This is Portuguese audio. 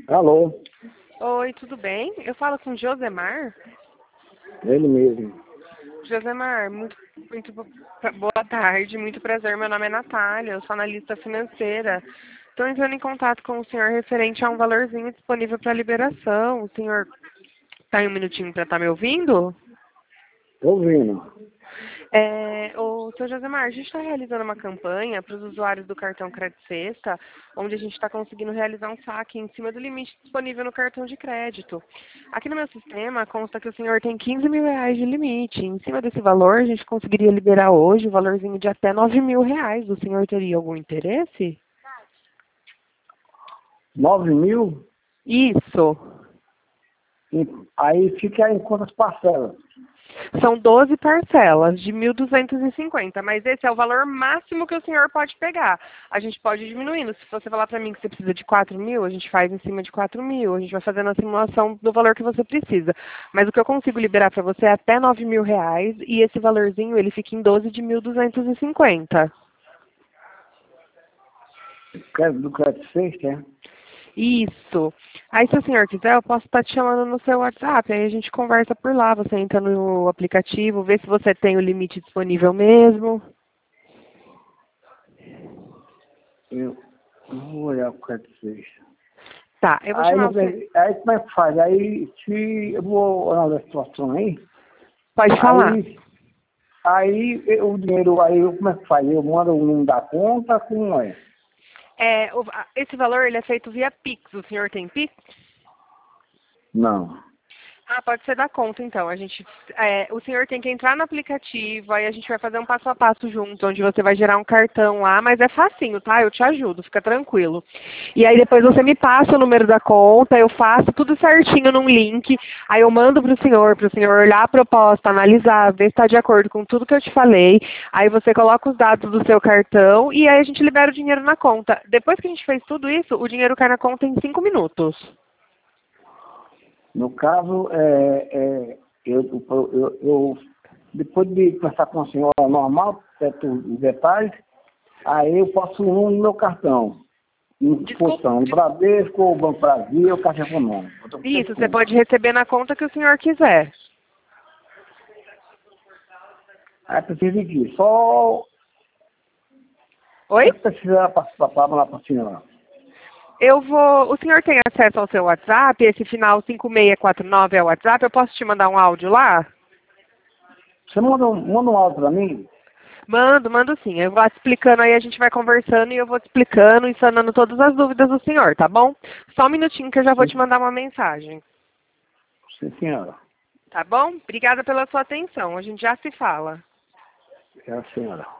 Alô, Oi, tudo bem? Eu falo com Josemar. ele mesmo. Josemar, muito boa tarde, muito prazer. Meu nome é Natália, eu sou analista financeira. Estou entrando em contato com o senhor referente a um valorzinho disponível para liberação. O senhor está em um minutinho para estar me ouvindo? Tô ouvindo. Ô, seu Josemar, a gente está realizando uma campanha para os usuários do cartão Crédito Sexta, onde a gente está conseguindo realizar um saque em cima do limite disponível no cartão de crédito. Aqui no meu sistema consta que o senhor tem 15 mil reais de limite. Em cima desse valor, a gente conseguiria liberar hoje o valorzinho de até 9 mil reais. O senhor teria algum interesse? 9.000? Isso. Aí fica em quantas parcelas? São 12 parcelas de 1.250, mas esse é o valor máximo que o senhor pode pegar. A gente pode ir diminuindo. Se você falar para mim que você precisa de 4 mil, a gente faz em cima de 4 mil. A gente vai fazendo a simulação do valor que você precisa. Mas o que eu consigo liberar para você é até 9 mil reais e esse valorzinho ele fica em 12 de 1.250. Do crédito sexta, é? Isso. Aí, se o senhor quiser, eu posso estar te chamando no seu WhatsApp. Aí a gente conversa por lá. Você entra no aplicativo, vê se você tem o limite disponível mesmo. Eu vou olhar o crédito sexta. Tá, eu vou Aí, chamar o senhor. aí como é que faz? Aí se eu vou olhar a situação aí, Pode falar. o dinheiro aí, como é que faz? Eu mando o número da conta, como é? Esse valor ele é feito via Pix. O senhor tem Pix? Não. Ah, pode ser da conta, então. O senhor tem que entrar no aplicativo, aí a gente vai fazer um passo a passo junto, onde você vai gerar um cartão lá, mas é facinho, tá? Eu te ajudo, fica tranquilo. E aí depois você me passa o número da conta, eu faço tudo certinho num link, aí eu mando para o senhor olhar a proposta, analisar, ver se está de acordo com tudo que eu te falei. Aí você coloca os dados do seu cartão e aí a gente libera o dinheiro na conta. Depois que a gente fez tudo isso, o dinheiro cai na conta em 5 minutos. No caso, depois de conversar com a senhora normal, certo, os detalhes, aí eu posso ir no meu cartão. Em Desculpa. função, Bradesco, ou Banco Brasil, ou Caixa Econômica. Isso, você pode receber na conta que o senhor quiser. Aí precisa de só... Oi? O que precisa para lá para a senhora? O senhor tem acesso ao seu WhatsApp? Esse final 5649 é o WhatsApp? Eu posso te mandar um áudio lá? Você manda um áudio para mim? Mando sim. Eu vou te explicando aí, a gente vai conversando e eu vou te explicando e sanando todas as dúvidas do senhor, tá bom? Só um minutinho que eu já vou te mandar uma mensagem. Sim, senhora. Tá bom? Obrigada pela sua atenção. A gente já se fala. É a senhora.